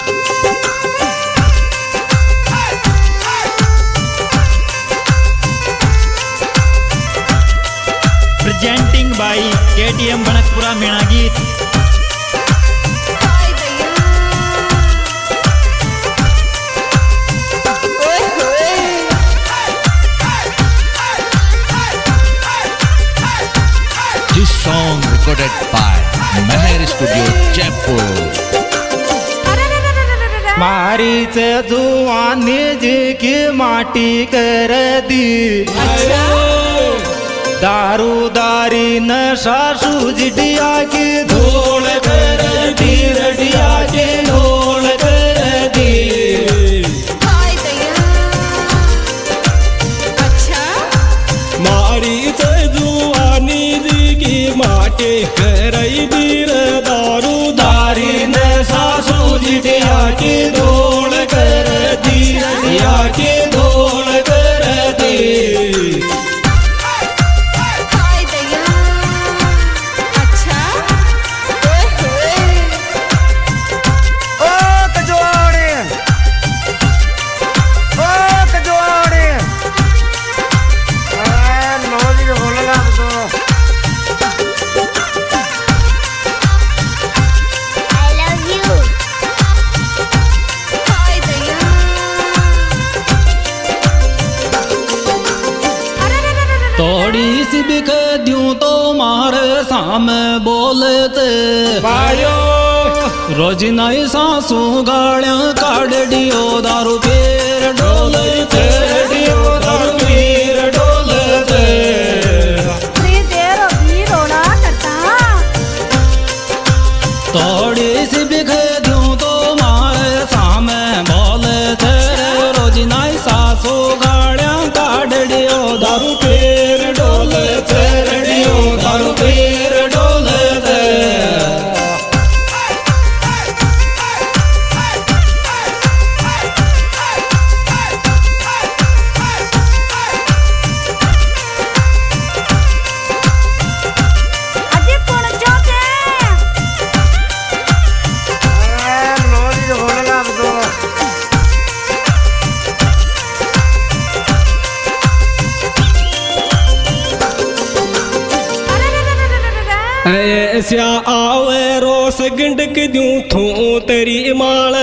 Presenting by KTM Bankapura Meena गीत। This song recorded by Meher Studio Jaipur। मारी से जुआनी जी की माटी कर दी, दारूदारी नशा सूझडिया की धूल कर दी, रडिया की धूल कर दी। मारी से जुआनी जी की माटी कर दी, दारूदारी नशा सूझडिया की धूल कर दी, रडिया की धूल कर दी। थोड़ी सी बिक दूं तो मारे सामने बोलते पायो रोज नई सासू गाड़ियां काट दियो, दारू पीर डोलते, दियो दारू पीर डोलते। थोड़ी सी बिक दूं तो मारे सामने बोलते, रोज नई सासू गाड़ियां काट दियो, दारू पीर डोलते, दियो दारू पीर डोलते। ऐसा आवे रोस गंडक दूं थू तेरी माल,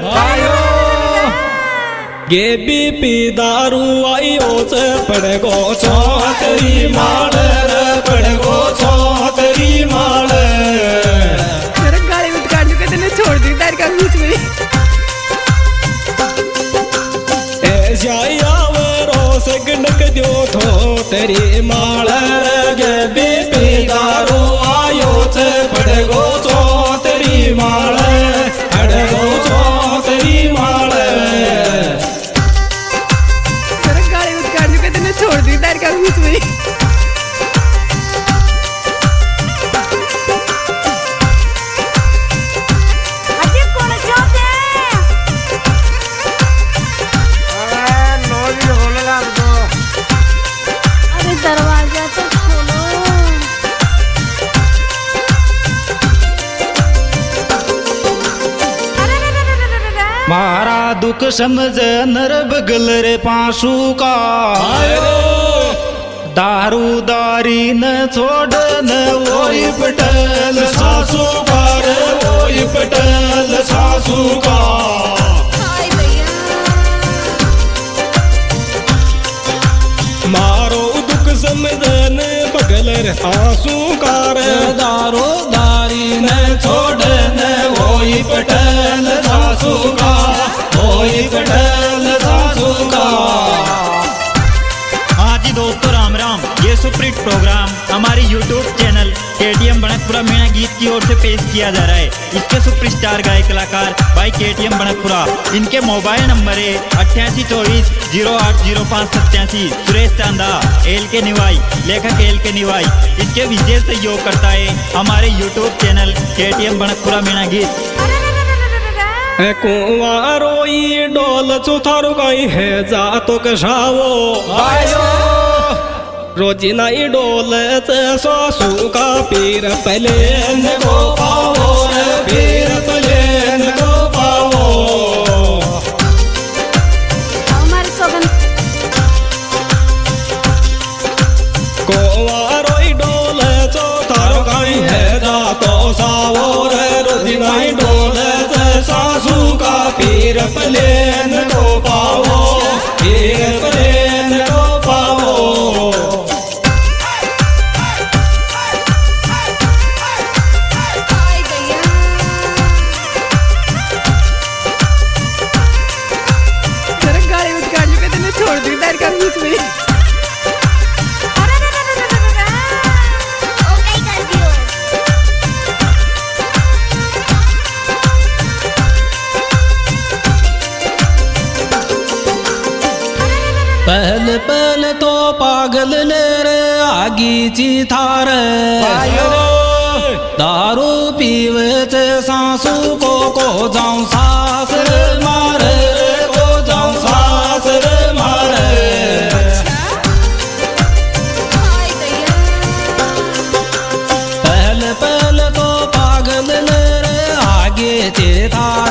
गे बीपी दारू आई ओस पड़गो छो तेरी माल, पड़गो छो तेरी माल। गाड़ी में काट के तेने छोड़ दी तार का बीच में। ऐसा आवे रोस गंडक दूं थू तेरी माल, गे बीपी दारू आयो से पड़गो छो तेरी माल, पड़गो छो तेरी माल। गाड़ी में काट के तेने छोड़ दी तार का बीच में। अरे दरवाजा तो खोलो। मारा दुख समझ नर बगल रे पांसू का, दारूदारी न छोड़ न वही पटल सासू का, रे वही पटल सासू का। मारो दुख समझन बगल रे आंसू कार, दारोदारी न छोड़ न वही पटल सासू का, वही पटल सासू का। हाँ जी दोस्तों, राम राम। ये सुपरहिट प्रोग्राम हमारे YouTube channel KTM Bankapura Meena गीत की ओर से पेश किया जा रहा है। इसके सुपरस्टार गायक कलाकार भाई केटीएम बनकपुरा। इनके मोबाइल नंबर है 8824080587। सुरेश चांदा एल के निवाई, लेखक एल के निवाई। इसके विशेष सहयोग करता है हमारे YouTube channel KTM Bankapura Meena गीत। कुंवारोई डोल चुथारू गई है जा तो कसावो, रोजी नाई डोल सासू का पीर पलेन को पाओ, पीर पलेन को पाओ। प्लेन को पाओ, प्लेन को पाओ। जरा गाड़ी मत काट लो, कहते मैं छोड़ दूँ तार का बीच में। पहले पहले तो पागल ले रे आगी ची थार, दारू पीवे से सासू को जाऊं सास मारे, को जाऊं सास मारे। पहले पहले तो पागल ले रे आगे ची थार,